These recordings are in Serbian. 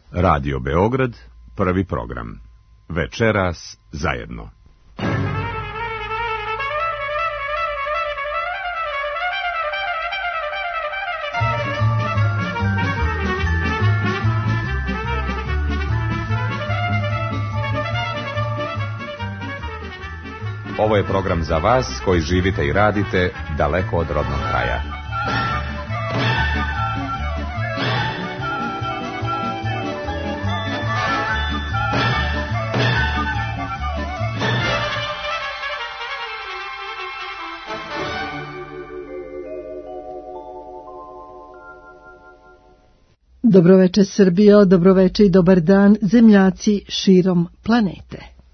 Radio Beograd, prvi program. Večeras zajedno. Ovo je program za vas koji živite i radite daleko od rodnog kraja. Dobroveče Srbijo, dobroveče i dobar dan zemljaci širom planete.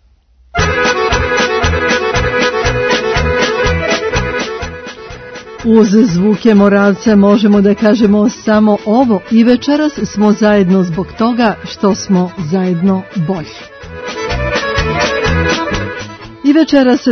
Uz zvuke Moravca možemo da kažemo samo ovo i večeras smo zajedno zbog toga što smo zajedno bolji. I večeras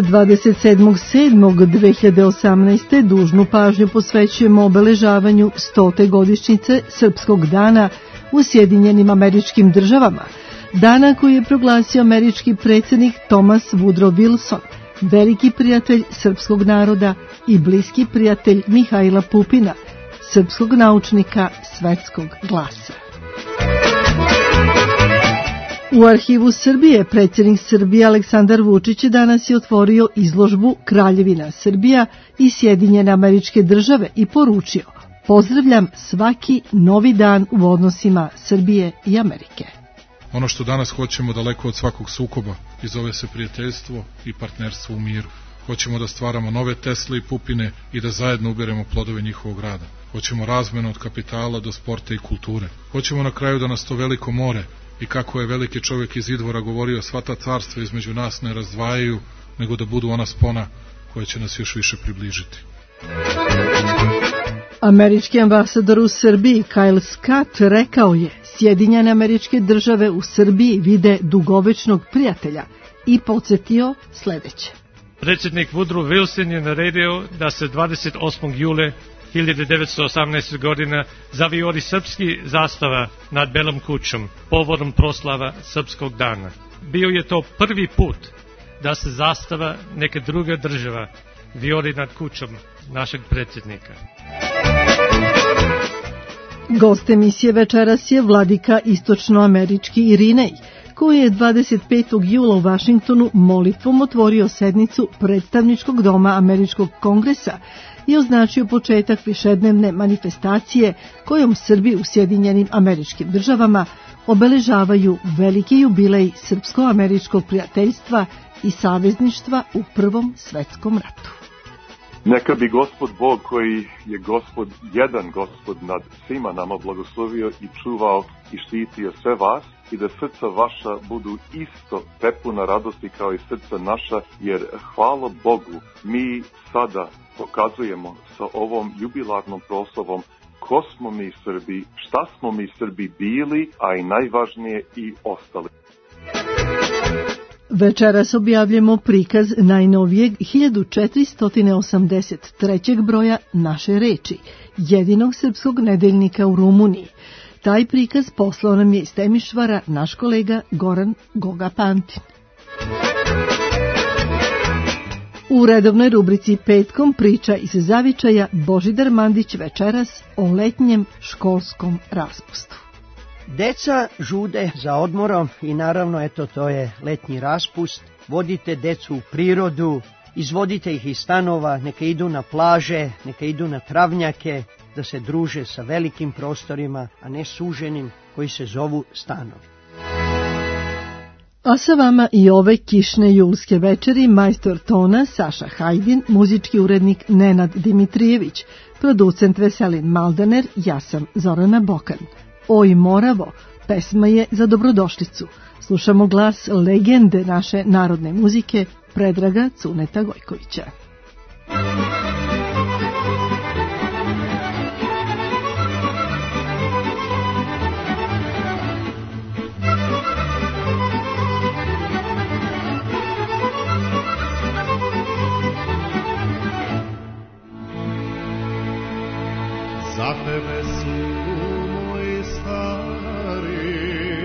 27.7.2018. dužnu pažnju posvećujemo obeležavanju 100. godišnjice Srpskog dana u Sjedinjenim Američkim Državama, dana koji je proglasio američki predsjednik Thomas Woodrow Wilson, veliki prijatelj srpskog naroda i bliski prijatelj Mihajla Pupina, srpskog naučnika svetskog glasa. U Arhivu Srbije predsjednik Srbije Aleksandar Vučić danas je otvorio izložbu Kraljevina Srbija i Sjedinjene Američke Države i poručio: pozdravljam svaki novi dan u odnosima Srbije i Amerike. Ono što danas hoćemo daleko od svakog sukoba i zove se prijateljstvo i partnerstvo u miru. Hoćemo da stvaramo nove Tesle i Pupine i da zajedno uberemo plodove njihovog rada. Hoćemo razmenu od kapitala do sporta i kulture. Hoćemo na kraju da nas to veliko more i kako je veliki čovjek iz Idvora govorio, sva ta carstva između nas ne razdvajaju, nego da budu ona spona koja će nas još više približiti. Američki ambasador u Srbiji Kyle Scott rekao je: Sjedinjene Američke Države u Srbiji vide dugovečnog prijatelja i podsjetio sljedeće. Predsjednik Woodrow Wilson je naredio da se 28. jule 1918. godina zavijori srpski zastava nad Belom kućom povodom proslava Srpskog dana. Bio je to prvi put da se zastava neke druge država vijori nad kućom našeg predsjednika. Gost emisije večeras je vladika istočnoamerički Irinej, koji je 25. jula u Vašingtonu molitvom otvorio sednicu predstavničkog doma Američkog kongresa i označio početak višednevne manifestacije kojom Srbi u Sjedinjenim Američkim Državama obeležavaju veliki jubilej srpsko-američkog prijateljstva i savezništva u Prvom svetskom ratu. Neka bi Gospod Bog, koji je Gospod, jedan Gospod nad svima nama, blagoslovio i čuvao i štitio sve vas i da srca vaša budu isto prepuna radosti kao i srca naša, jer hvala Bogu mi sada pokazujemo sa ovom jubilarnom proslavom ko smo mi Srbi, šta smo mi Srbi bili, a i najvažnije i ostali. Večeras objavljamo prikaz najnovijeg 1483. broja Naše reči, jedinog srpskog nedeljnika u Rumuniji. Taj prikaz poslao nam je iz Temišvara naš kolega Goran Goga Pantin. U redovnoj rubrici Petkom priča iz zavičaja Božidar Mandić večeras o letnjem školskom raspustu. Deca žude za odmorom i naravno eto to je letnji raspust. Vodite decu u prirodu, izvodite ih iz stanova, neka idu na plaže, neka idu na travnjake, da se druže sa velikim prostorima, a ne suženim koji se zovu stanovi. A sa vama i ove kišne julske večeri majstor tona Saša Hajdin, muzički urednik Nenad Dimitrijević, producent Veselin Maldaner, ja sam Zorana Bokan. Oj Moravo, pesma je za dobrodošlicu. Slušamo glas legende naše narodne muzike Predraga Cuneta Gojkovića. Za tebe su moj stari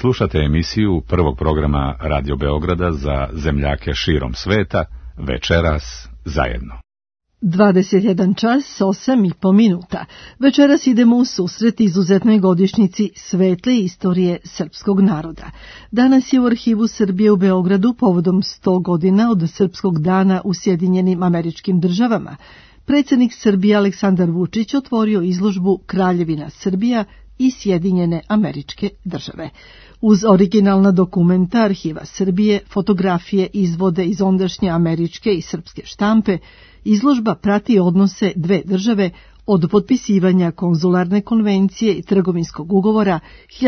Slušate emisiju prvog programa Radio Beograda za zemljake širom sveta, Večeras zajedno. 21 čas, 8,5 minuta. Večeras idemo u susret izuzetnoj godišnjici svetle istorije srpskog naroda. Danas je u Arhivu Srbije u Beogradu povodom 100 godina od Srpskog dana u Sjedinjenim Američkim Državama. Predsjednik Srbije Aleksandar Vučić otvorio izložbu Kraljevina Srbija i Sjedinjene Američke Države. Uz originalna dokumenta Arhiva Srbije, fotografije, izvode iz ondašnje američke i srpske štampe, izložba prati odnose dve države od potpisivanja konzularne konvencije i trgovinskog ugovora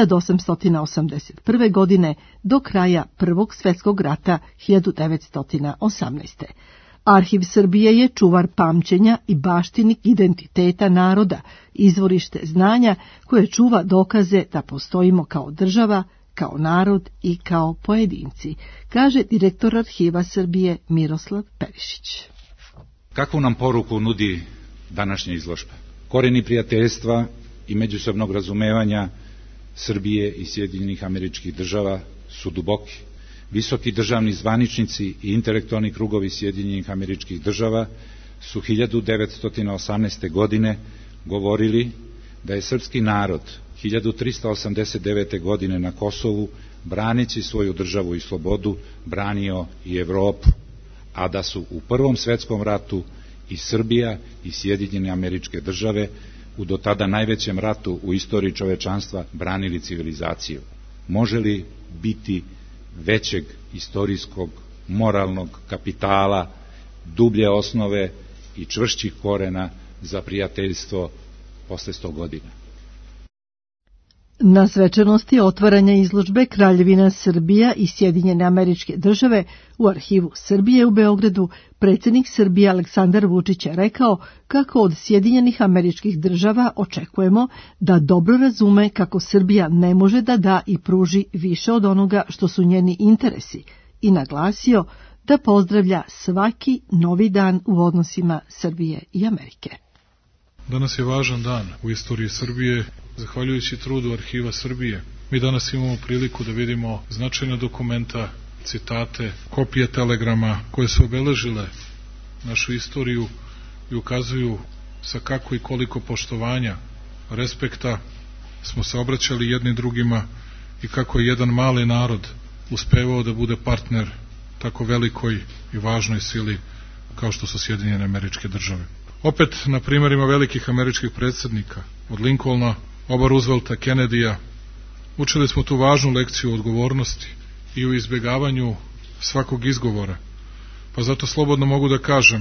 1881. godine do kraja Prvog svjetskog rata 1918. Arhiv Srbije je čuvar pamćenja i baštinik identiteta naroda, izvorište znanja koje čuva dokaze da postojimo kao država, kao narod i kao pojedinci, kaže direktor Arhiva Srbije Miroslav Perišić. Kakvu nam poruku nudi današnja izložba? Korijeni prijateljstva i međusobnog razumevanja Srbije i Sjedinjenih Američkih Država su duboki. Visoki državni zvaničnici i intelektualni krugovi Sjedinjenih Američkih Država su 1918. godine govorili da je srpski narod 1389. godine na Kosovu, braneći svoju državu i slobodu, branio i Evropu, a da su u Prvom svetskom ratu i Srbija i Sjedinjene Američke Države u do tada najvećem ratu u istoriji čovečanstva branili civilizaciju. Može li biti većeg istorijskog, moralnog kapitala, dublje osnove i čvršćih korena za prijateljstvo posle 100 godina? Na svečanosti otvaranja izložbe Kraljevina Srbija i Sjedinjene Američke Države u Arhivu Srbije u Beogradu, predsjednik Srbije Aleksandar Vučić je rekao kako od Sjedinjenih Američkih Država očekujemo da dobro razume kako Srbija ne može da da i pruži više od onoga što su njeni interesi i naglasio da pozdravlja svaki novi dan u odnosima Srbije i Amerike. Danas je važan dan u istoriji Srbije. Zahvaljujući trudu Arhiva Srbije, mi danas imamo priliku da vidimo značajna dokumenta, citate, kopije telegrama koje su obeležile našu istoriju i ukazuju sa kako i koliko poštovanja, respekta smo se obraćali jedni drugima i kako je jedan mali narod uspevao da bude partner tako velikoj i važnoj sili kao što su Sjedinjene Američke Države. Opet na primjerima velikih američkih predsjednika, od Lincolna, oba Roosevelta, Kennedyja, učili smo tu važnu lekciju o odgovornosti i u izbjegavanju svakog izgovora. Pa zato slobodno mogu da kažem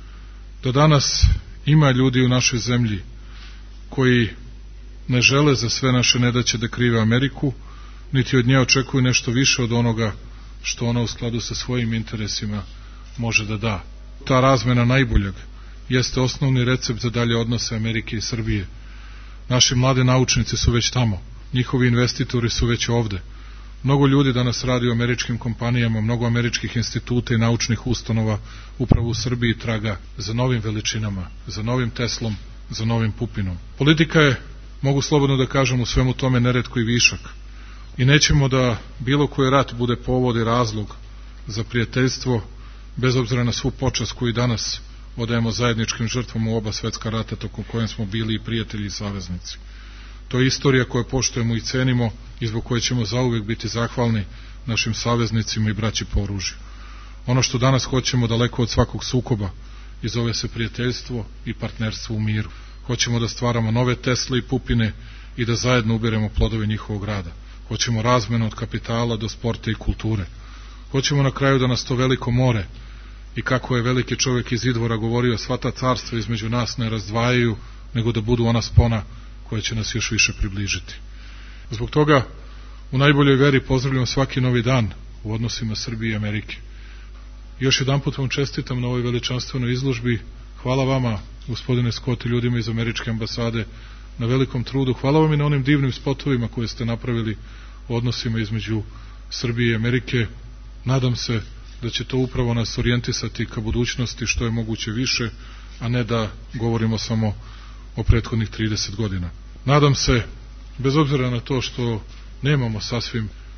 da danas ima ljudi u našoj zemlji koji ne žele za sve naše nedaće da krive Ameriku, niti od nje očekuju nešto više od onoga što ona u skladu sa svojim interesima može da da. Ta razmena najboljeg jeste osnovni recept za dalje odnose Amerike i Srbije. Naši mladi naučnici su već tamo, njihovi investitori su već ovde. Mnogo ljudi danas radi u američkim kompanijama, mnogo američkih instituta i naučnih ustanova upravo u Srbiji traga za novim veličinama, za novim Teslom, za novim Pupinom. Politika je, mogu slobodno da kažem, u svemu tome neretko i višak. I nećemo da bilo koji rat bude povod i razlog za prijateljstvo, bez obzira na svu počast koju danas odajemo zajedničkim žrtvama u oba svetska rata tokom kojem smo bili i prijatelji i saveznici. To je istorija koju poštujemo i cenimo i zbog koje ćemo zauvek biti zahvalni našim saveznicima i braći po oružju. Ono što danas hoćemo daleko od svakog sukoba i zove se prijateljstvo i partnerstvo u miru. Hoćemo da stvaramo nove Tesle i Pupine i da zajedno ubiremo plodove njihovog rada. Hoćemo razmenu od kapitala do sporta i kulture. Hoćemo na kraju da nas to veliko more i kako je veliki čovjek iz Idvora govorio, sva ta carstva između nas ne razdvajaju, nego da budu ona spona koja će nas još više približiti. Zbog toga, u najboljoj veri pozdravljam svaki novi dan u odnosima Srbije i Amerike. Još jedanput vam čestitam na ovoj veličanstvenoj izložbi. Hvala vama, gospodine Scott, i ljudima iz Američke ambasade na velikom trudu. Hvala vam i na onim divnim spotovima koje ste napravili u odnosima između Srbije i Amerike. Nadam se da će to upravo nas orijentisati ka budućnosti što je moguće više, a ne da govorimo samo o prethodnih 30 godina. Nadam se, bez obzira na to što nemamo sasvim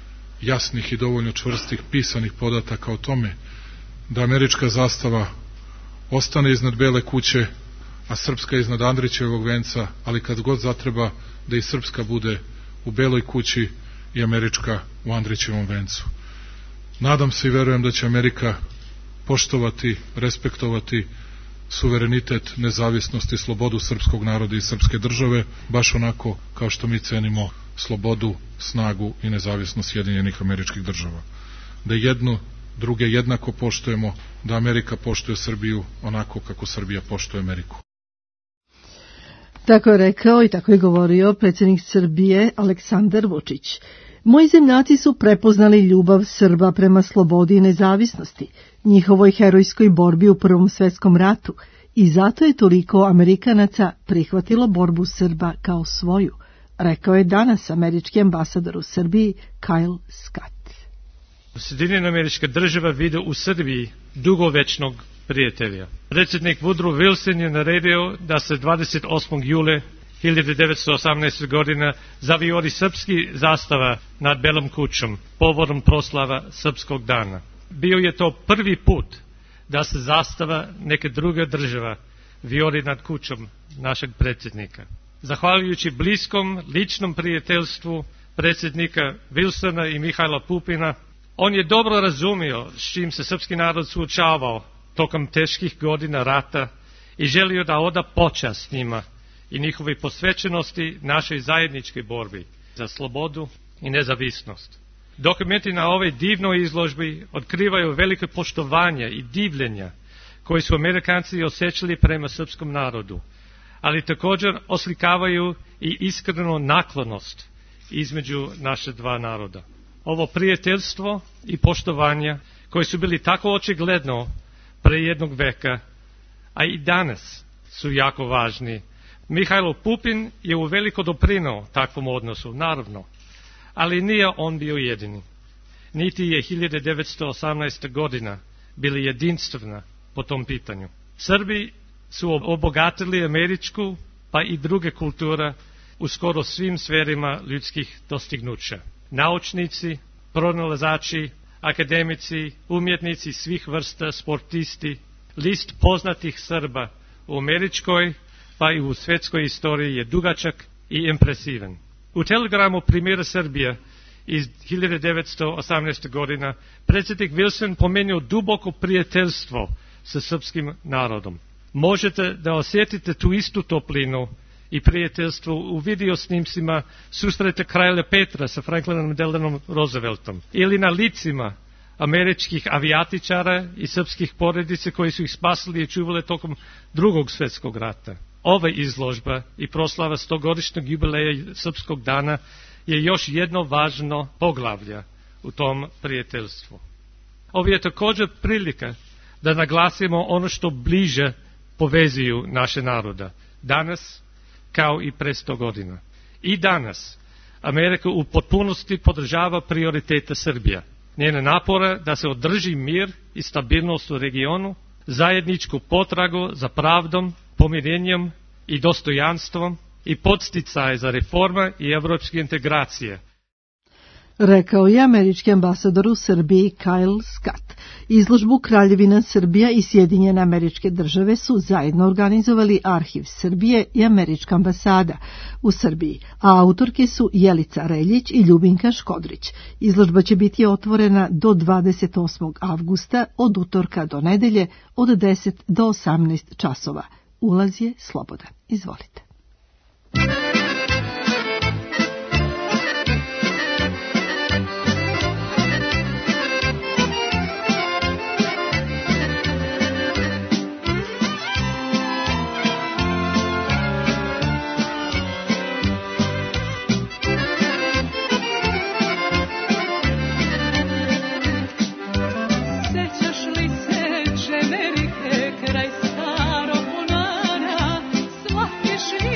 jasnih i dovoljno čvrstih pisanih podataka o tome da američka zastava ostane iznad Bele kuće, a srpska iznad Andrićevog venca, ali kad god zatreba da i srpska bude u Beloj kući i američka u Andrićevom vencu. Nadam se i verujem da će Amerika poštovati, respektovati suverenitet, nezavisnost i slobodu srpskog naroda i srpske države, baš onako kao što mi cenimo slobodu, snagu i nezavisnost Sjedinjenih Američkih Država. Da jedno druge jednako poštujemo, da Amerika poštuje Srbiju onako kako Srbija poštuje Ameriku. Tako je rekao i tako je govorio predsjednik Srbije Aleksandar Vučić. Moji zemljaci su prepoznali ljubav Srba prema slobodi i nezavisnosti, njihovoj herojskoj borbi u Prvom svetskom ratu, i zato je toliko Amerikanaca prihvatilo borbu Srba kao svoju, rekao je danas američki ambasador u Srbiji Kyle Scott. Sjedinjene Američke Države vide u Srbiji dugovečnog prijatelja. Predsjednik Woodrow Wilson je naredio da se 28. jule 1918. godina zavijori srpski zastava nad Belom kućom povodom proslava Srpskog dana. Bio je to prvi put da se zastava neke druge država vijori nad kućom našeg predsjednika. Zahvaljujući bliskom ličnom prijateljstvu predsjednika Wilsona i Mihajla Pupina, on je dobro razumio s čim se srpski narod suočavao tokom teških godina rata i želio da oda počast njima i njihove posvećenosti našoj zajedničkoj borbi za slobodu i nezavisnost. Dokumenti na ovoj divnoj izložbi otkrivaju veliko poštovanje i divljenja koji su Amerikanci osjećali prema srpskom narodu, ali također oslikavaju i iskrenu naklonost između naše dva naroda. Ovo prijateljstvo i poštovanje koji su bili tako očigledno pre jednog veka, a i danas su jako važni. Mihajlo Pupin je uveliko doprinao takvom odnosu, naravno, ali nije on bio jedini. Niti je 1918. godina bila jedinstvena po tom pitanju. Srbi su obogatili američku pa i druge kulture u skoro svim sferima ljudskih dostignuća. Naučnici, pronalazači, akademici, umjetnici svih vrsta, sportisti, list poznatih Srba u američkoj pa i u svjetskoj istoriji je dugačak i impresivan. U telegramu premijera Srbije iz 1918. godina predsjednik Wilson pomenuo duboko prijateljstvo sa srpskim narodom. Možete da osjetite tu istu toplinu i prijateljstvo u video snimcima susreta kralja Petra sa Franklinom Delanom Rooseveltom ili na licima američkih avijatičara i srpskih porodice koji su ih spasili i čuvali tokom Drugog svjetskog rata. Ova izložba i proslava 100-godišnjeg jubileja Srpskog dana je još jedno važno poglavlje u tom prijateljstvu. Ovo je također prilika da naglasimo ono što bliže povezuju naše naroda danas kao i pre 100 godina. I danas Amerika u potpunosti podržava prioritete Srbije, njene napore da se održi mir i stabilnost u regionu, zajedničku potragu za pravdom, pomirenjem i dostojanstvom i podsticaj za reforme i evropske integracije. Rekao je američki ambasador u Srbiji Kyle Scott. Izložbu Kraljevina Srbija i Sjedinjene Američke Države su zajedno organizovali Arhiv Srbije i Američka ambasada u Srbiji, a autorke su Jelica Reljić i Ljubinka Škodrić. Izložba će biti otvorena do 28. avgusta od utorka do nedelje od 10 do 18 časova. Ulaz je slobodan. Izvolite. Kraj starog bunara, svake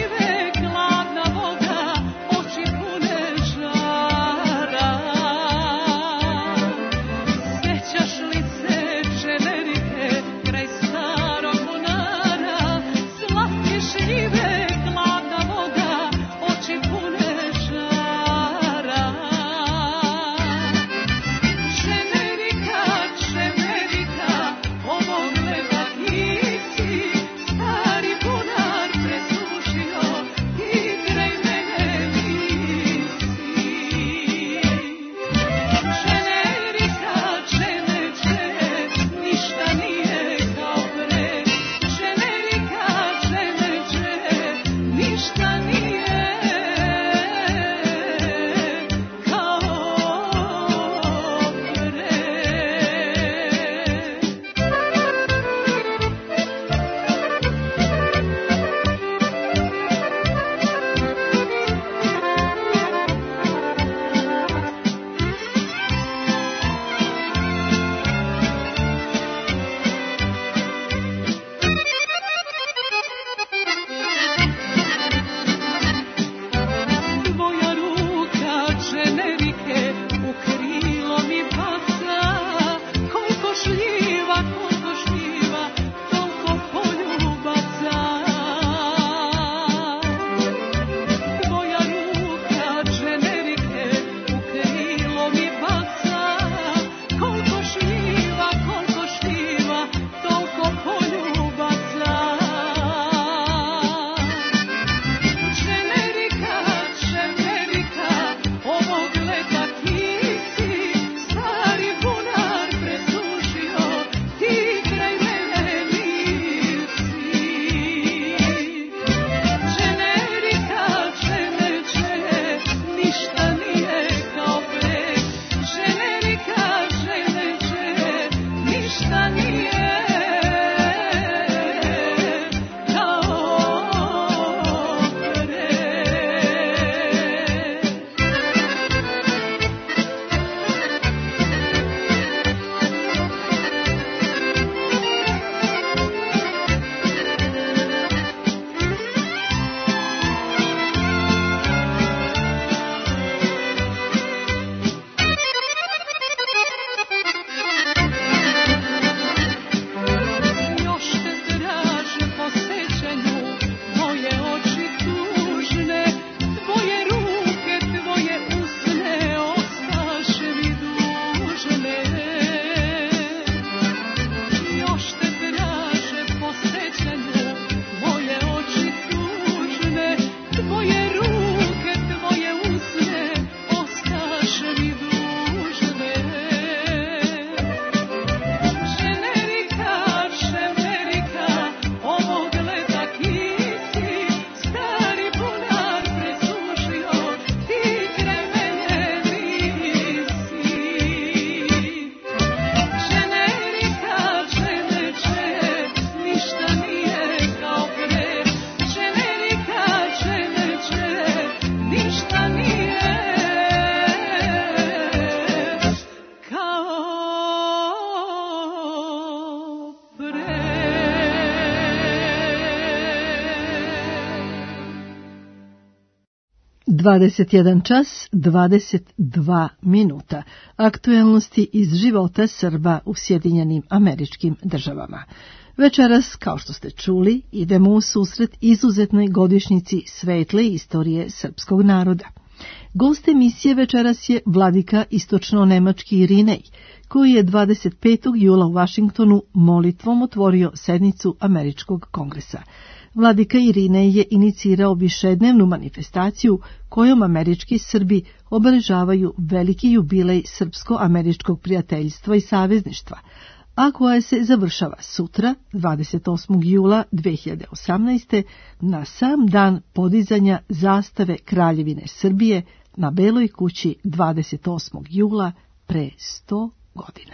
21 čas 22 minuta. Aktuelnosti iz života Srba u Sjedinjenim Američkim Državama. Večeras, kao što ste čuli, idemo u susret izuzetnoj godišnjici svetle istorije srpskog naroda. Gost emisije večeras je vladika istočno-nemački Irinej, koji je 25. jula u Vašingtonu molitvom otvorio sednicu Američkog kongresa. Vladika Irinej je inicirao višednevnu manifestaciju kojom američki Srbi obeležavaju veliki jubilej srpsko-američkog prijateljstva i savezništva, a koja se završava sutra, 28. jula 2018. na sam dan podizanja zastave Kraljevine Srbije na Beloj kući 28. jula pre 100 godina.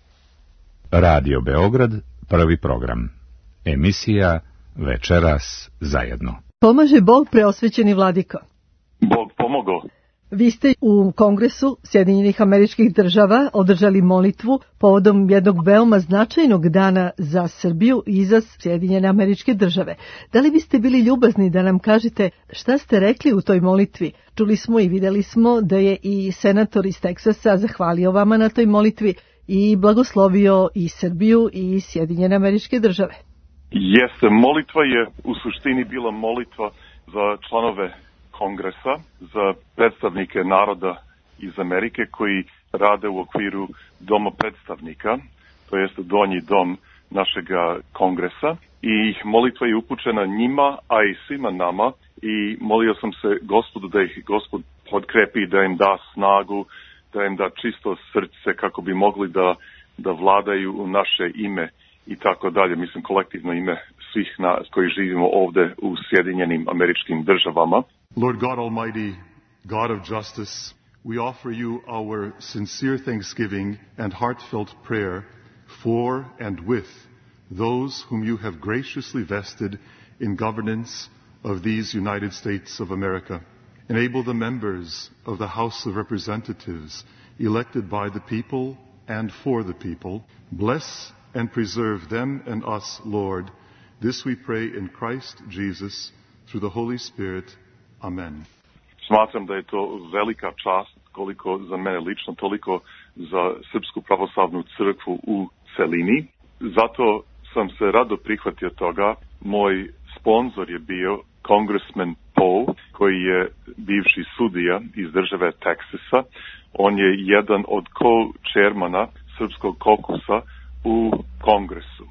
Radio Beograd, prvi program. Emisija Večeras zajedno. Pomaže Bog, preosvećeni vladiko. Bog pomogao. Vi ste u Kongresu Sjedinjenih Američkih Država održali molitvu povodom jednog veoma značajnog dana za Srbiju i za Sjedinjene Američke Države. Da li biste bili ljubazni da nam kažete šta ste rekli u toj molitvi? Čuli smo i videli smo da je i senator iz Teksasa zahvalio vama na toj molitvi i blagoslovio i Srbiju i Sjedinjene Američke Države. Jeste, molitva je u suštini bila molitva za članove Kongresa, za predstavnike naroda iz Amerike koji rade u okviru Doma predstavnika, to jest donji dom našega Kongresa, i molitva je upućena njima, a i svima nama, i molio sam se Gospodu da ih Gospod podkrepi, da im da snagu, da im da čisto srce kako bi mogli da vladaju u naše ime i tako dalje. Mislim, kolektivno ime svih nas koji živimo ovde u Sjedinjenim Američkim Državama. Lord God Almighty, God of justice, we offer you our sincere thanksgiving and heartfelt prayer for and with those whom you have graciously vested in governance of these United States of America. Enable the members of the House of Representatives elected by the people and for the people. Bless and preserve them and us, Lord. This we pray in Christ Jesus through the Holy Spirit. Amen. Smatram da je to velika čast, koliko za mene lično, toliko za Srpsku pravoslavnu crkvu u celini. Zato sam se rado prihvatio toga. Moj sponzor je bio Congressman Poe, koji je bivši sudija iz države Teksasa. On je jedan od co-chairmana Srpskog kokusa u Kongresu.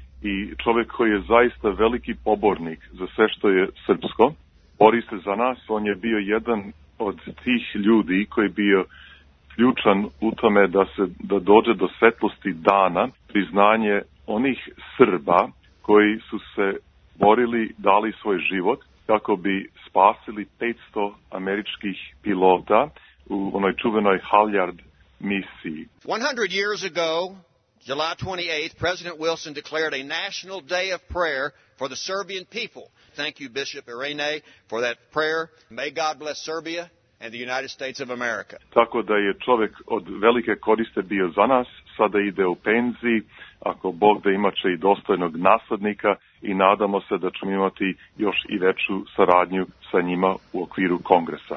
I čovjek koji je zaista veliki pobornik za sve što je srpsko, bori se za nas. On je bio jedan od tih ljudi koji je bio ključan u tome da dođe do svetlosti dana, priznanje onih Srba koji su se borili, dali svoj život kako bi spasili 500 američkih pilota u onoj čuvenoj Halyard misiji. 100 years ago, July 28th, President Wilson declared a national day of prayer for the Serbian people. Thank you, Bishop Irinej, for that prayer. May God bless Serbia and the United States of America. Tako da je čovjek od velike koriste bio za nas, sada ide u penziji, ako Bog da imaće i dostojnog naslednika, i nadamo se da ćemo imati još i veću saradnju sa njima u okviru Kongresa.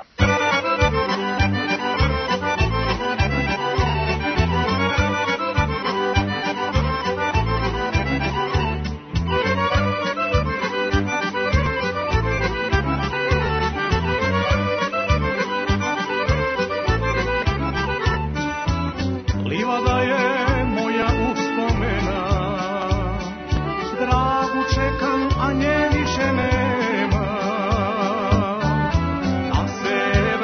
A nje više nema, na sever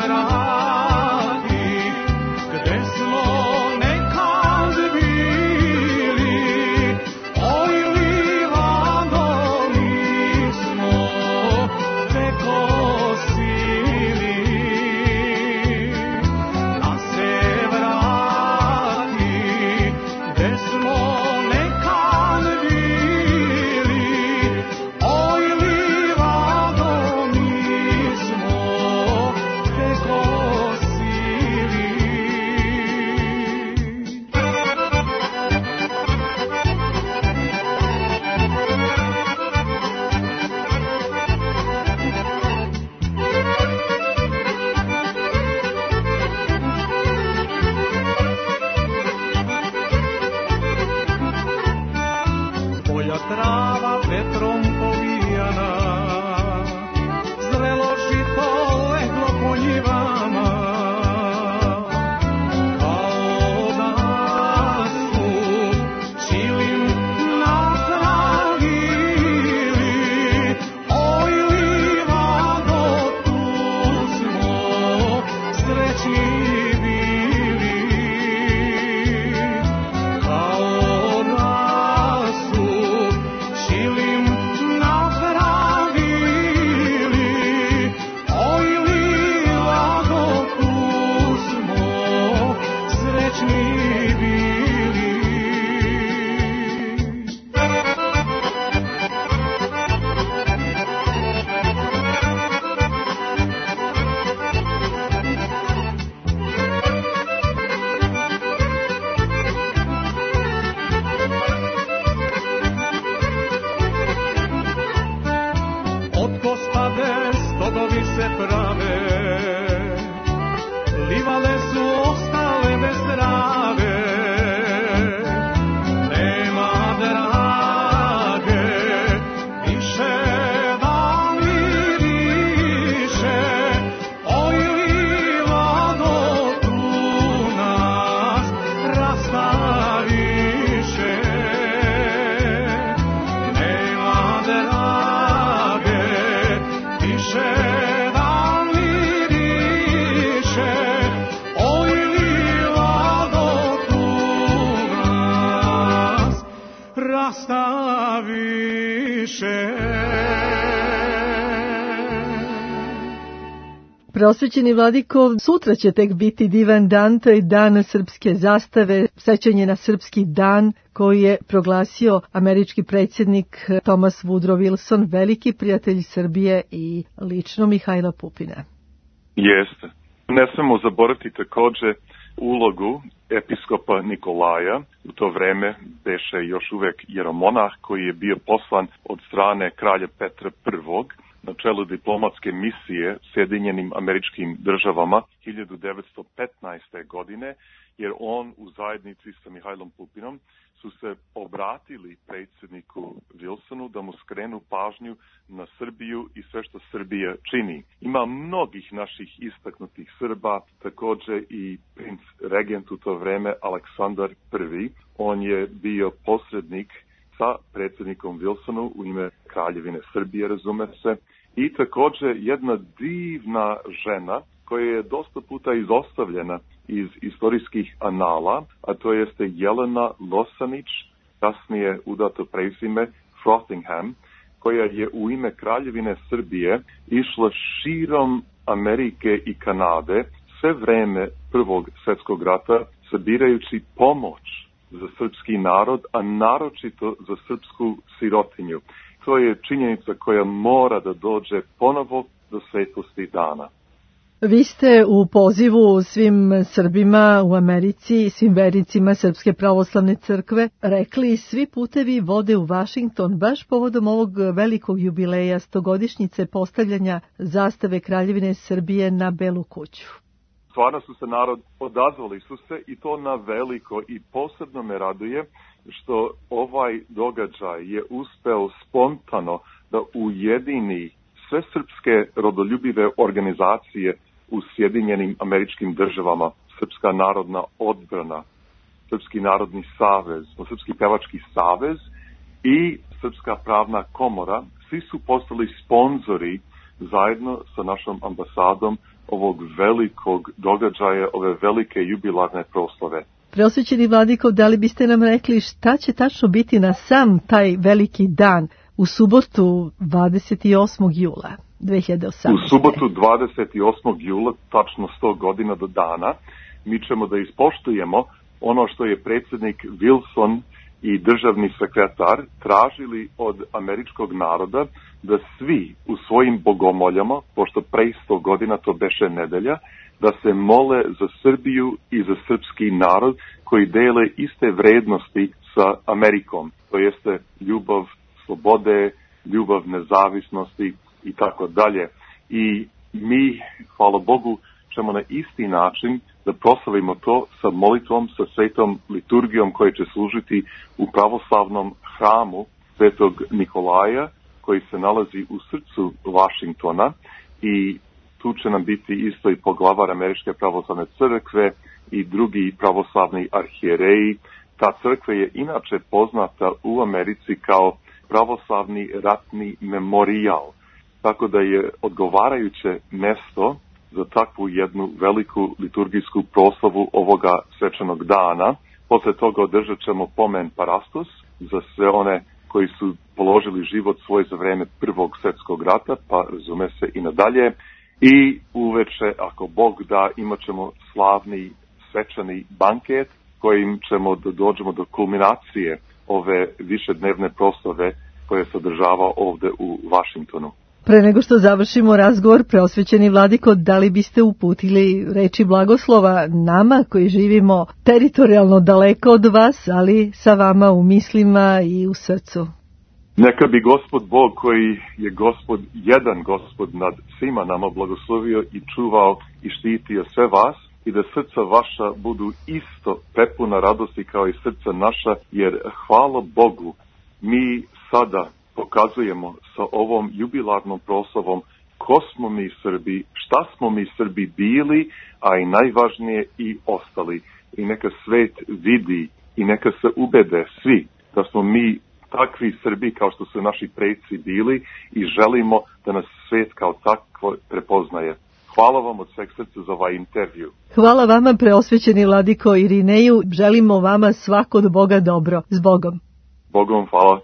Preosvećeni vladiko, sutra će tek biti divan dan, to je dan srpske zastave, sećanje na srpski dan koji je proglasio američki predsjednik Thomas Woodrow Wilson, veliki prijatelj Srbije i lično Mihajla Pupina. Jeste. Ne smemo zaboraviti također ulogu episkopa Nikolaja. U to vreme beše još uvek jeromonah koji je bio poslan od strane kralja Petra I. na čelu diplomatske misije Sjedinjenim Američkim Državama 1915. godine, jer on u zajednici sa Mihajlom Pupinom su se obratili predsjedniku Wilsonu da mu skrenu pažnju na Srbiju i sve što Srbija čini. Ima mnogih naših istaknutih Srba, također i princ regent u to vreme Aleksandar I. On je bio posrednik sa predsjednikom Wilsonu u ime Kraljevine Srbije, razume se, i također jedna divna žena koja je dosta puta izostavljena iz istorijskih anala, a to jeste Jelena Losanić, kasnije udato prezime Frothingham, koja je u ime Kraljevine Srbije išla širom Amerike i Kanade sve vreme Prvog svjetskog rata, sabirajući pomoć za srpski narod, a naročito za srpsku sirotinju. To je činjenica koja mora da dođe ponovo do svetosti dana. Vi ste u pozivu svim Srbima u Americi i svim vernicima Srpske pravoslavne crkve rekli svi putevi vode u Vašington baš povodom ovog velikog jubileja 100-godišnjice postavljanja zastave Kraljevine Srbije na Belu kuću. Stvarno su se narod odazvali su se i to na veliko i posebno me raduje što ovaj događaj je uspeo spontano da ujedini sve srpske rodoljubive organizacije u Sjedinjenim Američkim Državama, Srpska narodna odbrana, Srpski narodni savez, Srpski pevački savez i Srpska pravna komora. Svi su postali sponzori zajedno sa našom ambasadom ovog velikog događaja, ove velike jubilarne proslave. Preosvećeni vladiko, da li biste nam rekli šta će tačno biti na sam taj veliki dan u subotu 28. jula 2018. U subotu 28. jula, tačno 100 godina do dana, mi ćemo da ispoštujemo ono što je predsjednik Wilson i državni sekretar tražili od američkog naroda, da svi u svojim bogomoljama, pošto pre 100 godina to beše nedelja, da se mole za Srbiju i za srpski narod koji dele iste vrednosti sa Amerikom. To jeste ljubav slobode, ljubav nezavisnosti i tako dalje. I mi, hvala Bogu, ćemo na isti način da proslavimo to sa molitvom, sa svetom liturgijom koja će služiti u pravoslavnom hramu Svetog Nikolaja koji se nalazi u srcu Vašingtona i tu će nam biti isto i poglavar Američke pravoslavne crkve i drugi pravoslavni arhijereji. Ta crkva je inače poznata u Americi kao pravoslavni ratni memorijal, tako da je odgovarajuće mjesto za takvu jednu veliku liturgijsku proslavu ovoga svečanog dana. Posle toga održat ćemo pomen parastos za sve one koji su položili život svoj za vreme Prvog svjetskog rata, pa razume se i nadalje. I uveče, ako Bog da, imat ćemo slavni svečani banket kojim ćemo da dođemo do kulminacije ove višednevne proslave koje se održava ovde u Vašingtonu. Pre nego što završimo razgovor, preosvećeni vladiko, da li biste uputili reči blagoslova nama koji živimo teritorijalno daleko od vas, ali sa vama u mislima i u srcu? Neka bi Gospod Bog, koji je Gospod, jedan Gospod nad svima nama, blagoslovio i čuvao i štitio sve vas i da srca vaša budu isto prepuna radosti kao i srca naša, jer hvala Bogu, mi sada pokazujemo sa ovom jubilarnom proslavom ko smo mi Srbi, šta smo mi Srbi bili, a i najvažnije i ostali. i neka svet vidi i neka se ubede svi da smo mi takvi Srbi kao što su naši preci bili i želimo da nas svet kao takvo prepoznaje. Hvala vam od sveg srca za ovaj intervju. Hvala vama, preosvećeni vladiko Irineju. Želimo vama svako od Boga dobro. S Bogom. Bogom, hvala.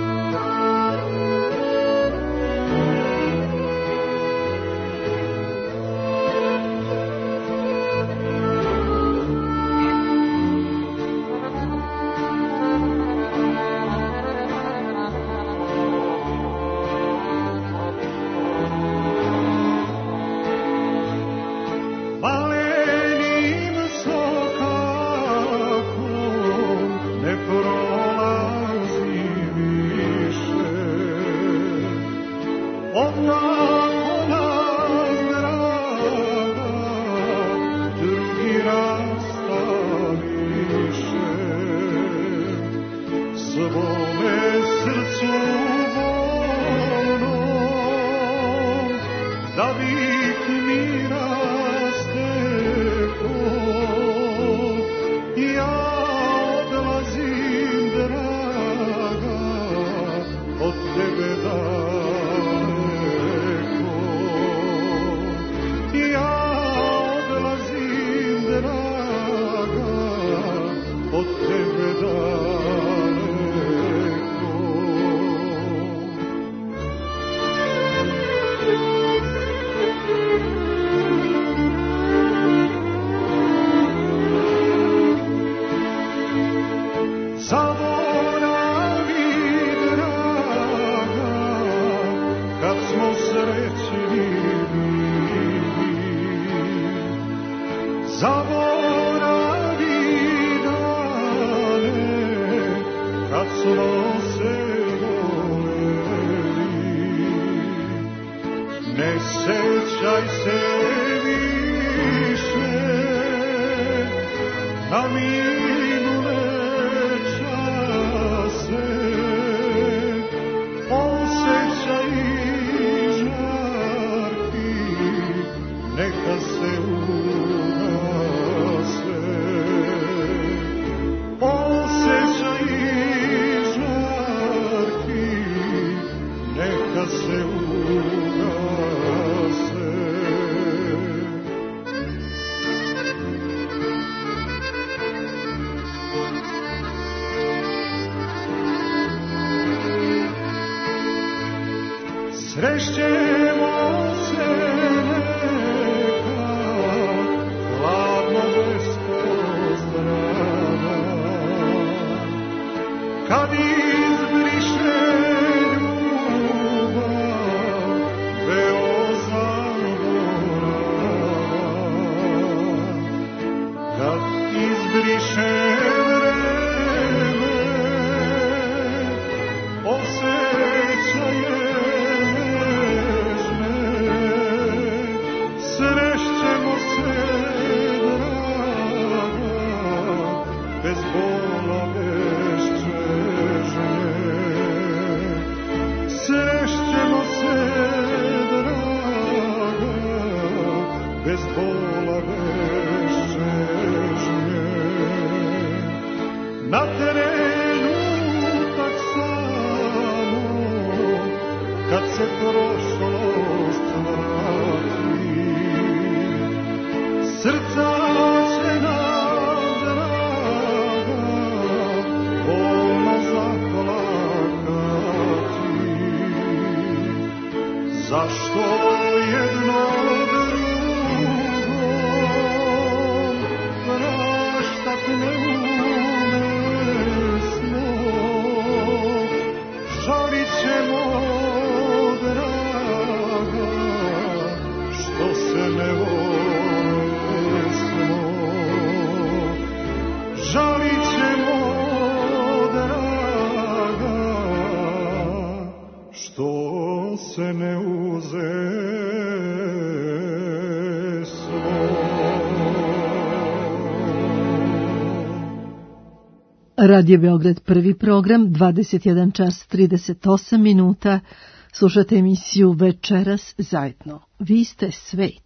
Radio Beograd, prvi program, 21 čas 38 minuta. Slušate emisiju Večeras zajedno. Vi ste svet.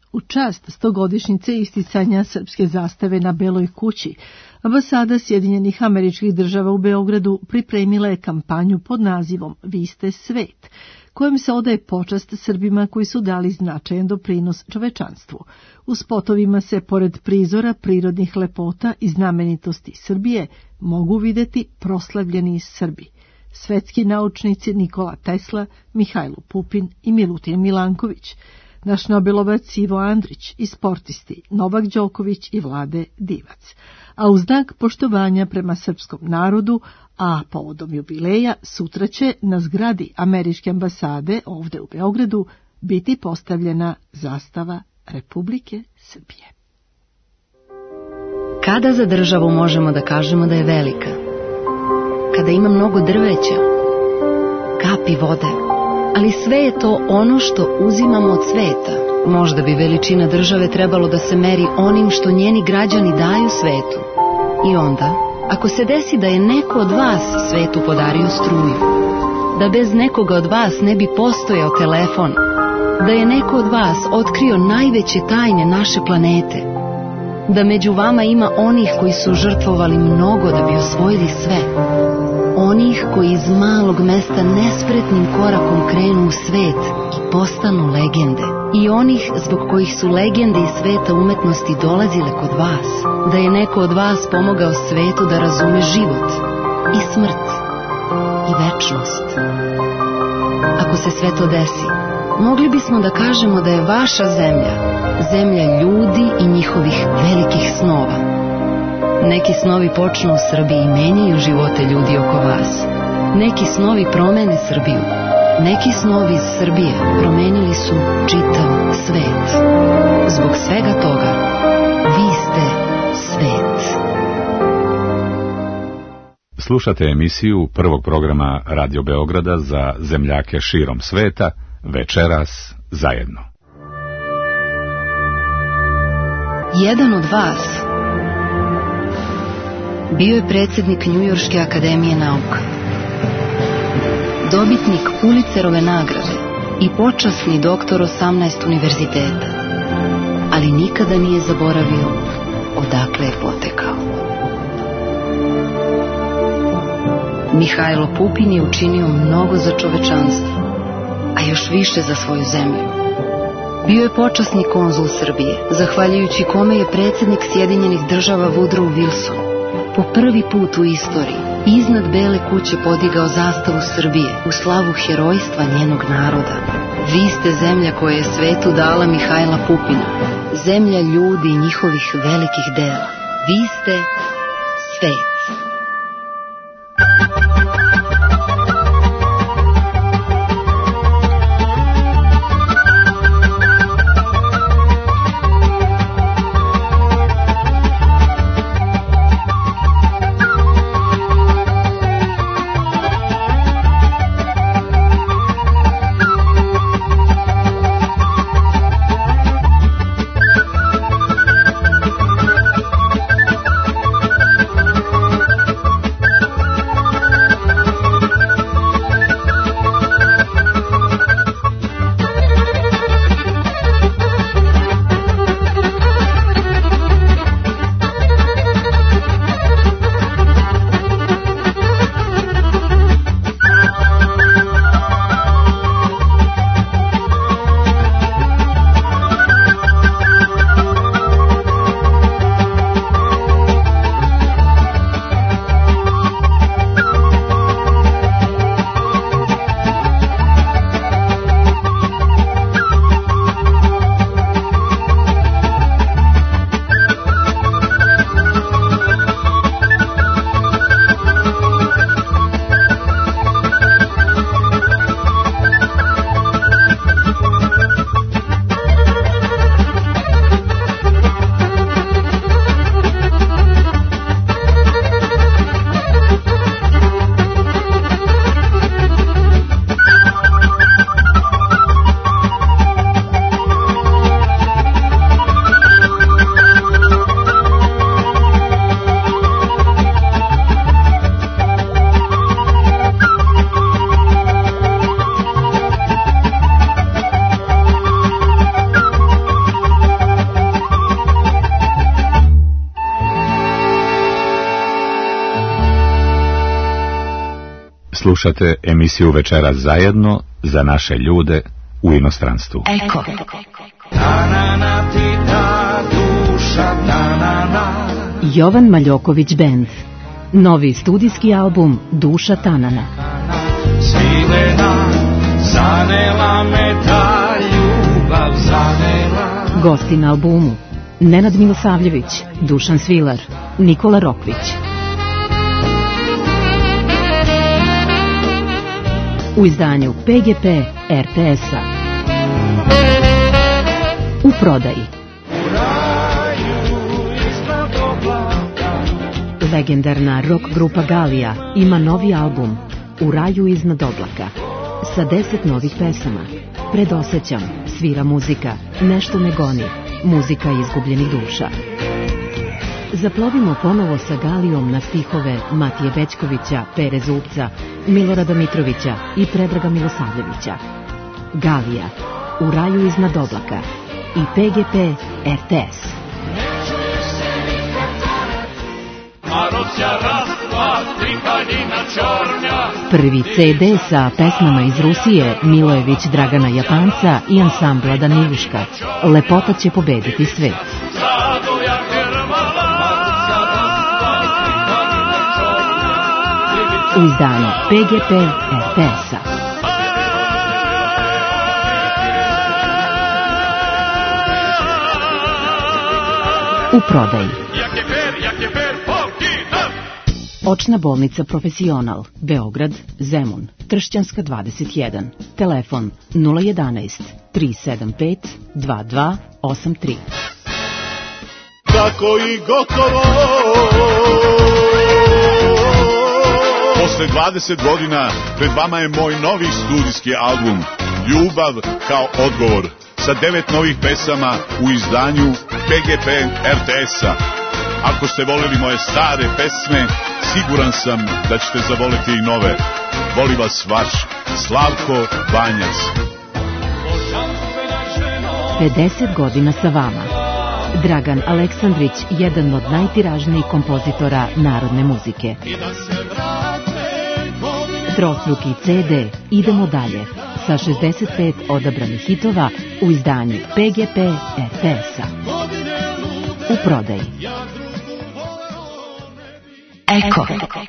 U čast 100-godišnjice isticanja srpske zastave na Beloj kući, ambasada Sjedinjenih Američkih Država u Beogradu pripremila je kampanju pod nazivom Vi ste svet, kojom se odaje počast Srbima koji su dali značajan doprinos čovečanstvu. U spotovima se, pored prizora prirodnih lepota i znamenitosti Srbije, mogu videti proslavljeni Srbi. Svetski naučnici Nikola Tesla, Mihajlo Pupin i Milutin Milanković, naš Nobelovac Ivo Andrić i sportisti Novak Đoković i Vlade Divac. A u znak poštovanja prema srpskom narodu, a povodom jubileja, sutra će na zgradi Američke ambasade ovde u Beogradu biti postavljena zastava Republike Srbije. Kada za državu možemo da kažemo da je velika? Kada ima mnogo drveća, kapi vode, ali sve je to ono što uzimamo od sveta. Možda bi veličina države trebalo da se meri onim što njeni građani daju svetu. I onda, ako se desi da je neko od vas svetu podario struju, da bez nekoga od vas ne bi postojao telefon, da je neko od vas otkrio najveće tajne naše planete, da među vama ima onih koji su žrtvovali mnogo da bi osvojili sve, onih koji iz malog mesta nespretnim korakom krenu u svet i postanu legende, i onih zbog kojih su legende iz sveta umetnosti dolazile kod vas, da je neko od vas pomogao svetu da razume život i smrt i večnost. Ako se sve to desi, mogli bismo da kažemo da je vaša zemlja, zemlja ljudi i njihovih velikih snova. Neki snovi počnu u Srbiji i menjaju živote ljudi oko vas. Neki snovi promene Srbiju. Neki snovi iz Srbije promenili su čitav svet. Zbog svega toga, vi ste svet. Slušate emisiju prvog programa Radio Beograda za zemljake širom sveta, Večeras zajedno. Jedan od vas bio je predsjednik Njujorške akademije nauka, dobitnik Pulitzerove nagrade i počasni doktor 18 univerziteta, ali nikada nije zaboravio odakle je potekao. Mihajlo Pupin je učinio mnogo za čovečanstvo, a još više za svoju zemlju. Bio je počasni konzul Srbije, zahvaljujući kome je predsjednik Sjedinjenih Država Woodrow Wilson po prvi put u istoriji iznad Bele kuće podigao zastavu Srbije u slavu herojstva njenog naroda. Vi ste zemlja koja je svetu dala Mihajla Pupina, zemlja ljudi i njihovih velikih dela. Vi ste svet. Slušate emisiju Večeras zajedno za naše ljude u inostranstvu. Eko. Jovan Maljoković Band. Novi studijski album Duša Tanana. Gosti na albumu: Nenad Milosavljević, Dušan Svilar, Nikola Rokvić. U izdanju PGP RTS-a. U prodaji. Legendarna rock grupa Galija ima novi album U raju iznad oblaka sa 10 novih pesama. Predosećam, svira muzika, nešto me goni, muzika izgubljenih duša. Zaplovimo ponovo sa Galijom na stihove Matije Bećkovića, Pere Zupca, Milorada Mitrovića i Predraga Milosavljevića. Galija, U raju iznad oblaka i PGP RTS. Prvi CD sa pesmama iz Rusije, Milojević Dragana Japanca i ansambla Daniluška. Lepota će pobediti svet. U izdanju PGP RTS-a. U prodaji. Očna bolnica Profesional, Beograd, Zemun, Tršćanska 21. Telefon 011 375 2283. Tako i gotovo. Posle 20 godina pred vama je moj novi studijski album Ljubav kao odgovor sa 9 novih pesama u izdanju PGP RTS-a. Ako ste voleli moje stare pesme, siguran sam da ćete zavoleti i nove. Voli vas vaš Slavko Banjac. 50 godina sa vama. Dragan Aleksandrić, jedan od najtiražnijih kompozitora narodne muzike. Trostruki CD Idemo dalje sa 65 odabranih hitova u izdanju PGP RTS-a. U prodaji. Eko.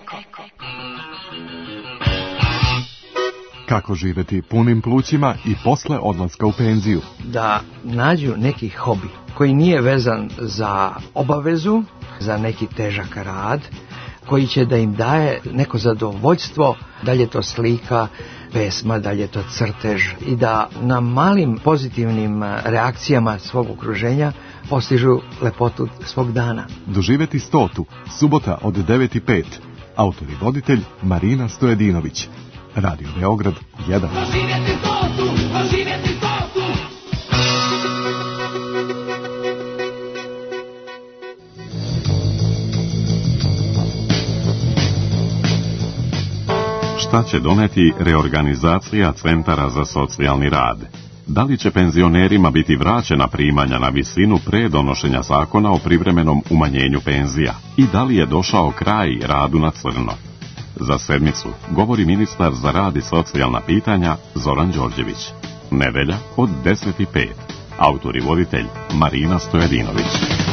Kako živeti punim plućima i posle odlaska u penziju? Da nađu neki hobi koji nije vezan za obavezu, za neki težak rad, koji će da im daje neko zadovoljstvo, da li je to slika, pesma, da li je to crtež, i da na malim pozitivnim reakcijama svog okruženja postižu lepotu svog dana. Doživeti 100. Subota od 9:05. Autor i voditelj Marina Stojedinović. Radio Beograd 1. Doživjeti 100. Doživjeti 100. Šta će doneti reorganizacija centara za socijalni rad? Da li će penzionerima biti vraćena primanja na visinu pre donošenja zakona o privremenom umanjenju penzija? I da li je došao kraj radu na crno? Za sedmicu govori ministar za rad i socijalna pitanja Zoran Đorđević. Nedelja od 10:05. Autor i voditelj Marina Stojedinović.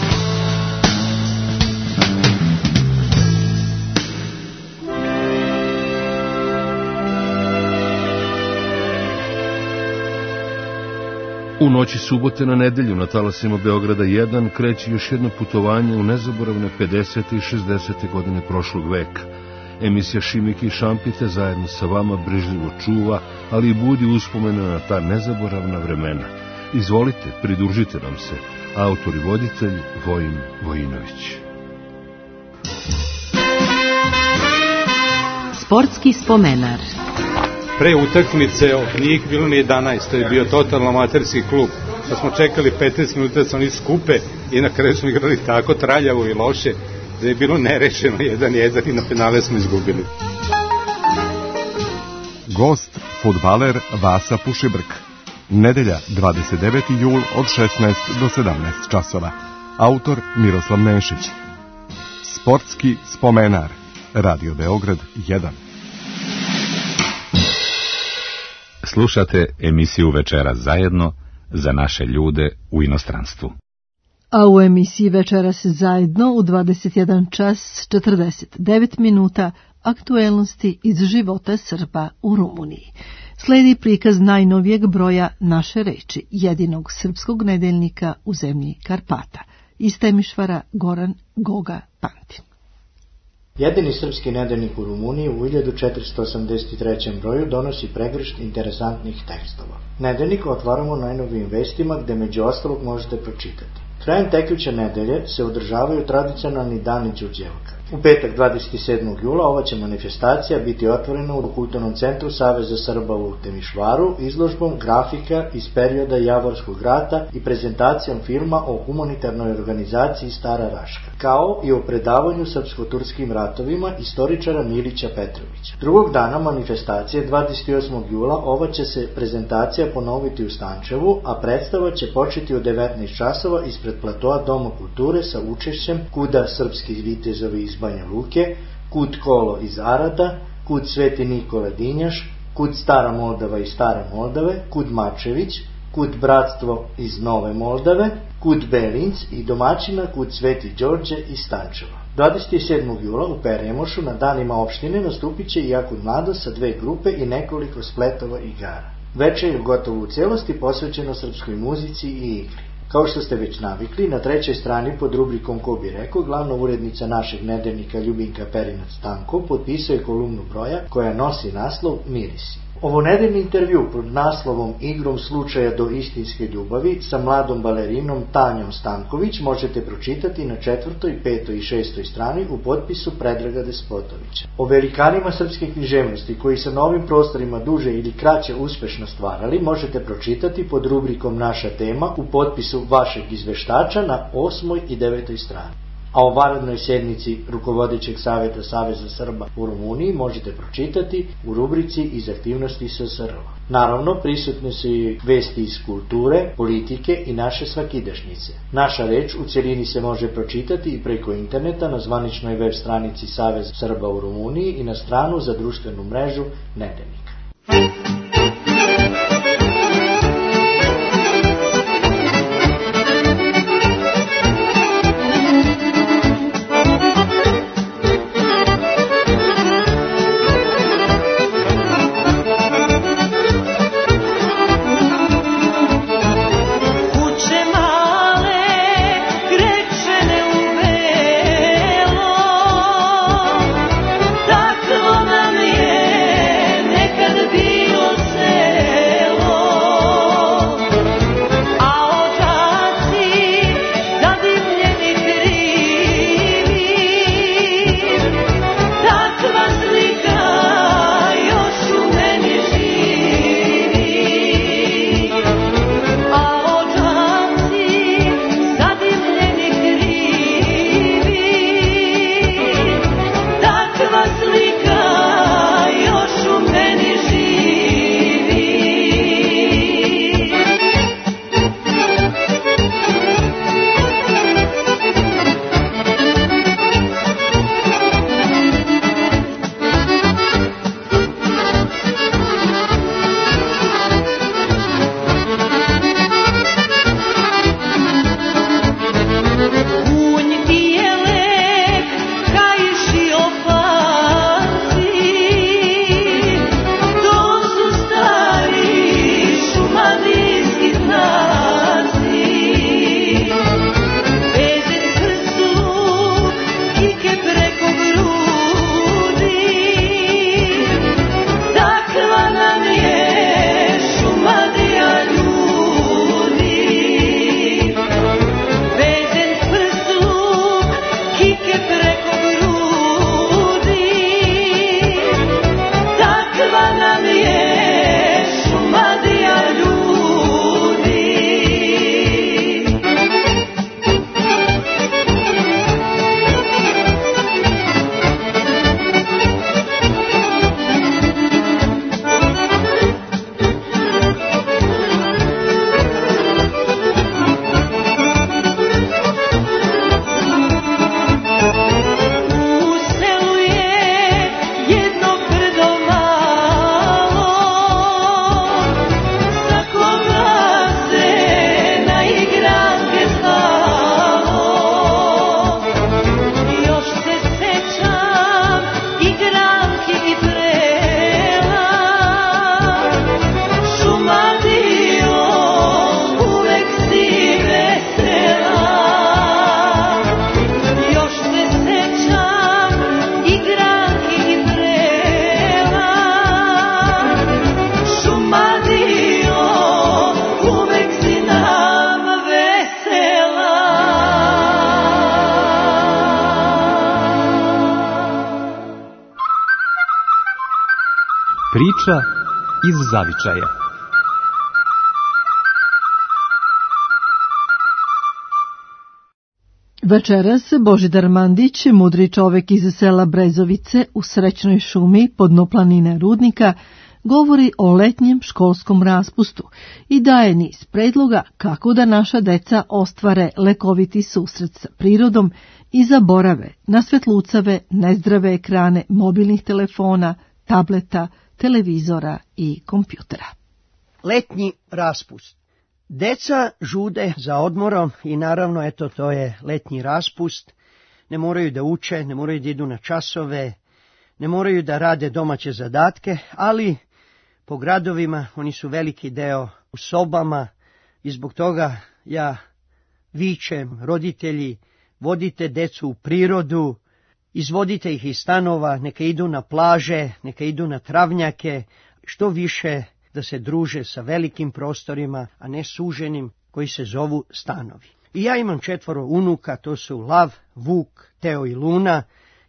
U noći subote na nedelju na talasima Beograda 1 kreće još jedno putovanje u nezaboravne 50. i 60. godine prošlog veka. Emisija Šimike i Šampite zajedno sa vama brižljivo čuva, ali i budi uspomene na ta nezaboravna vremena. Izvolite, pridružite nam se. Autor i voditelj Vojin Vojinović. Sportski spomenar. Pre utakmice nije ih bilo ni 11, to je bio totalno amaterski klub. Pa smo čekali 15 minuta da se oni skupe i na kraju smo igrali tako traljavo i loše da je bilo nerešeno 1-1 i na penale smo izgubili. Gost, fudbaler Vasa Pušibrk. Nedelja, 29. jul od 16 do 17 časova. Autor Miroslav Nešić. Sportski spomenar. Radio Beograd 1. Slušate emisiju Večeras zajedno za naše ljude u inostranstvu. A u emisiji Večeras zajedno u 21 čas 49 minuta aktuelnosti iz života Srba u Rumuniji. Sledi prikaz najnovijeg broja Naše reči, jedinog srpskog nedeljnika u zemlji Karpata. Iz Temišvara Goran Goga Pantin. Jedini srpski nedeljnik u Rumuniji u 1483. broju donosi pregršt interesantnih tekstova. Nedeljnik otvaramo najnovijim vestima gde među ostalog možete pročitati. Krajem tekuće nedelje se održavaju tradicionalni dani Đurđevka. U petak 27. jula ova će manifestacija biti otvorena u kulturnom centru Saveza Srba u Temišvaru izložbom grafika iz perioda Javorskog rata i prezentacijom filma o humanitarnoj organizaciji Stara Raška, kao i o predavanju srpsko-turskim ratovima istoričara Milića Petrovića. Drugog dana manifestacije 28. jula ova će se prezentacija ponoviti u Stančevu, a predstava će početi u 19 časova ispred platoa Doma kulture sa učešćem Kuda srpski vitezovi iz Banja Luke, Kud Kolo iz Arada, Kud Sveti Nikola Dinjaš, Kud Stara Moldava iz Stare Moldave, Kud Mačević, Kud Bratstvo iz Nove Moldave, Kud Belinc i domaćina Kud Sveti Đorđe iz Stančeva. 27. jula u Peremošu na danima opštine nastupit će i Jakud Mlado sa 2 grupe i nekoliko spletova igara. Večer je gotovo u cijelosti posvećeno srpskoj muzici i igri. Kao što ste već navikli, na trećoj strani pod rubrikom Ko bi rekao, glavna urednica našeg nedeljnika Ljubinka Perinac-Stanko potpisuje kolumnu broja koja nosi naslov Mirisi. Ovo nedeljni intervju pod naslovom Igrom slučaja do istinske ljubavi sa mladom balerinom Tanjom Stanković možete pročitati na 4., 5. i 6. strani u potpisu Predraga Despotovića. O velikanima srpske književnosti koji su na ovim prostorima duže ili kraće uspešno stvarali možete pročitati pod rubrikom Naša tema u potpisu vašeg izveštača na 8. i 9. strani. A o vanrednoj sjednici rukovodećeg savjeta Saveza Srba u Rumuniji možete pročitati u rubrici iz aktivnosti SSR-a. Naravno, prisutne su i vesti iz kulture, politike i naše svakidašnjice. Naša reč u cjelini se može pročitati i preko interneta na zvaničnoj web stranici Saveza Srba u Rumuniji i na stranu za društvenu mrežu Nedeljnika. Tako nam je nekad bilo Priča iz zavičaja. Večeras Božidar Mandić, mudri čovek iz sela Brezovice u Srećnoj šumi podno planine Rudnika, govori o letnjem školskom raspustu i daje niz predloga kako da naša deca ostvare lekoviti susret sa prirodom i zaborave na svetlucave, nezdrave ekrane mobilnih telefona, tableta, televizora i kompjutera. Letnji raspust. Deca žude za odmorom i naravno, eto, to je letnji raspust. Ne moraju da uče, ne moraju da idu na časove, ne moraju da rade domaće zadatke, ali po gradovima oni su veliki deo u sobama i zbog toga ja vičem: roditelji, vodite decu u prirodu, izvodite ih iz stanova, neka idu na plaže, neka idu na travnjake, što više da se druže sa velikim prostorima, a ne suženim koji se zovu stanovi. I ja imam 4 unuka, to su Lav, Vuk, Teo i Luna,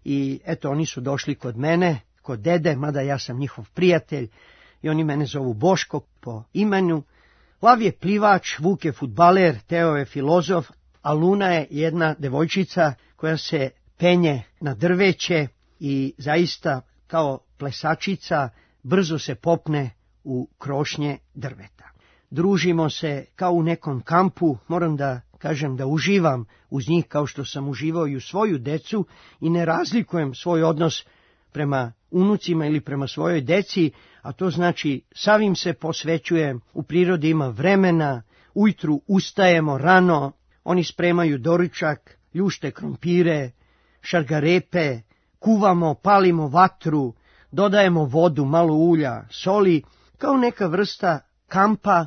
i eto, oni su došli kod mene, kod dede, mada ja sam njihov prijatelj, i oni mene zovu Boško po imenu. Lav je plivač, Vuk je fudbaler, Teo je filozof, a Luna je jedna devojčica koja se penje na drveće i zaista kao plesačica brzo se popne u krošnje drveta. Družimo se kao u nekom kampu, moram da kažem da uživam uz njih kao što sam uživao i u svoju decu i ne razlikujem svoj odnos prema unucima ili prema svojoj deci, a to znači sav im se posvećujem, u prirodi ima vremena, ujutru ustajemo rano, oni spremaju doručak, ljušte krompire, šargarepe, kuvamo, palimo vatru, dodajemo vodu, malo ulja, soli, kao neka vrsta kampa,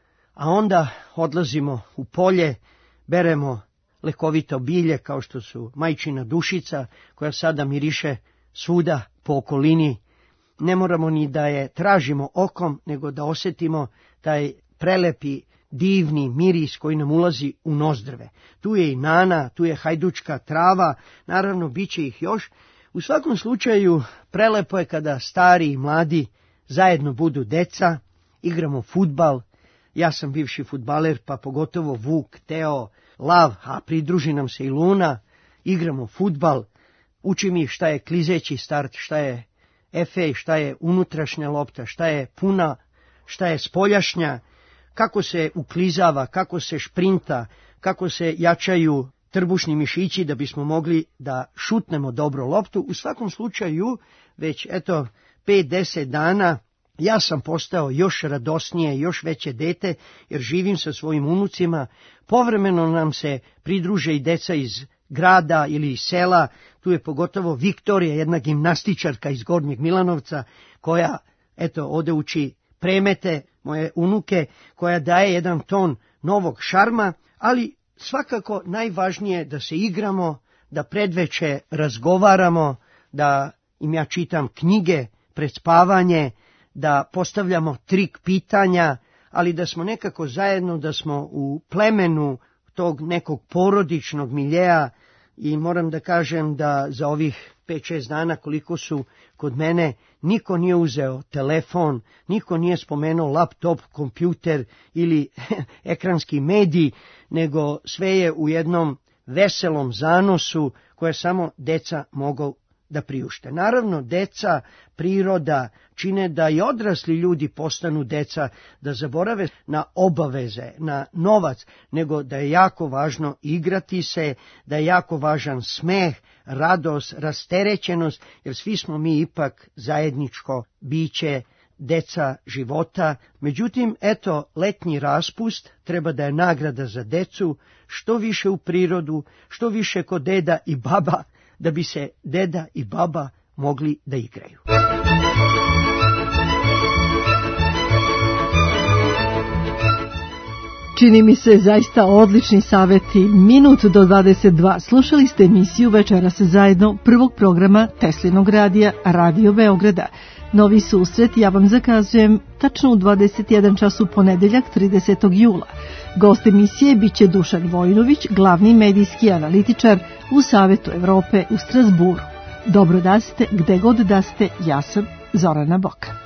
a onda odlazimo u polje, beremo lekovito bilje kao što su majčina dušica, koja sada miriše svuda po okolini. Ne moramo ni da je tražimo okom, nego da osjetimo taj prelepi, divni miris koji nam ulazi u nozdrve. Tu je i nana, tu je hajdučka trava, naravno bit će ih još. U svakom slučaju prelepo je kada stari i mladi zajedno budu deca, igramo fudbal. Ja sam bivši fudbaler, pa pogotovo Vuk, Teo, Lav, a pridruži nam se i Luna. Igramo fudbal, učim ih šta je klizeći start, šta je efej, šta je unutrašnja lopta, šta je puna, šta je spoljašnja, kako se uklizava, kako se šprinta, kako se jačaju trbušni mišići da bismo mogli da šutnemo dobro loptu. U svakom slučaju, već 5-10 dana ja sam postao još radosnije, još veće dete, jer živim sa svojim unucima. Povremeno nam se pridruže i deca iz grada ili iz sela. Tu je pogotovo Viktorija, jedna gimnastičarka iz Gornjeg Milanovca, koja ovdje uči premete, moje unuke, koja daje jedan ton novog šarma, ali svakako najvažnije da se igramo, da predveče razgovaramo, da im ja čitam knjige pred spavanje, da postavljamo trik pitanja, ali da smo nekako zajedno, da smo u plemenu tog nekog porodičnog miljeja. I moram da kažem da za ovih 5-6 dana koliko su kod mene, niko nije uzeo telefon, niko nije spomenuo laptop, kompjuter ili ekranski medij, nego sve je u jednom veselom zanosu koje samo deca mogu da priušte. Naravno, deca, priroda čine da i odrasli ljudi postanu deca, da zaborave na obaveze, na novac, nego da je jako važno igrati se, da je jako važan smeh, radost, rasterećenost, jer svi smo mi ipak zajedničko biće, deca života. Međutim, letnji raspust treba da je nagrada za decu, što više u prirodu, što više kod deda i baba, da bi se deda i baba mogli da igraju. Čini mi se zaista odlični saveti. Minut do 22. Slušali ste emisiju Večeras zajedno prvog programa Teslinog radija Radio Beograda. Novi susret ja vam zakazujem tačno u 21 čas u ponedeljak 30. jula. Gost emisije biće Dušan Vojinović, glavni medijski analitičar u Savetu Evrope u Strasburu. Dobro da ste, gde god da ste, ja sam Zorana Bokan.